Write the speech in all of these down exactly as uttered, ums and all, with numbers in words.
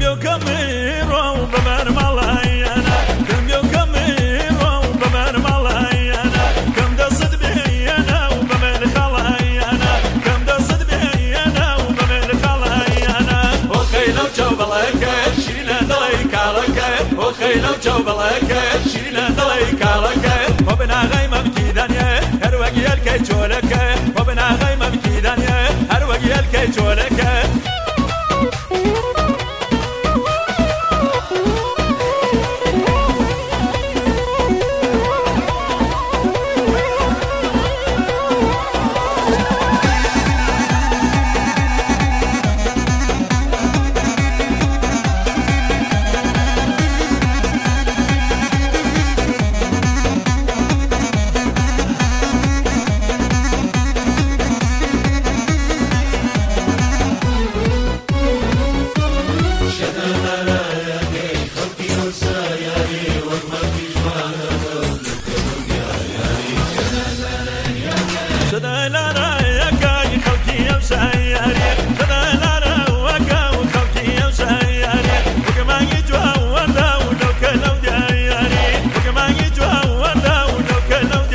بيو كميرو بمر ملايانا كم بيو كميرو بمر ملايانا كم دصد بيانا وبمر خلايانا كم دصد بيانا وبمر خلايانا وخيلو جوبلك شينا دليك عليك وخيلو جوبلك شينا دليك عليك وبنا غيمة بكيدانيا هر وقي الكي جولك وبنا غيمة بكيدانيا هر وقي الكي جولك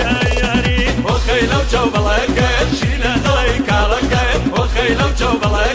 Joe Balaka, Sheila Dalai Kalaka, O'Haylo Joe Balaka.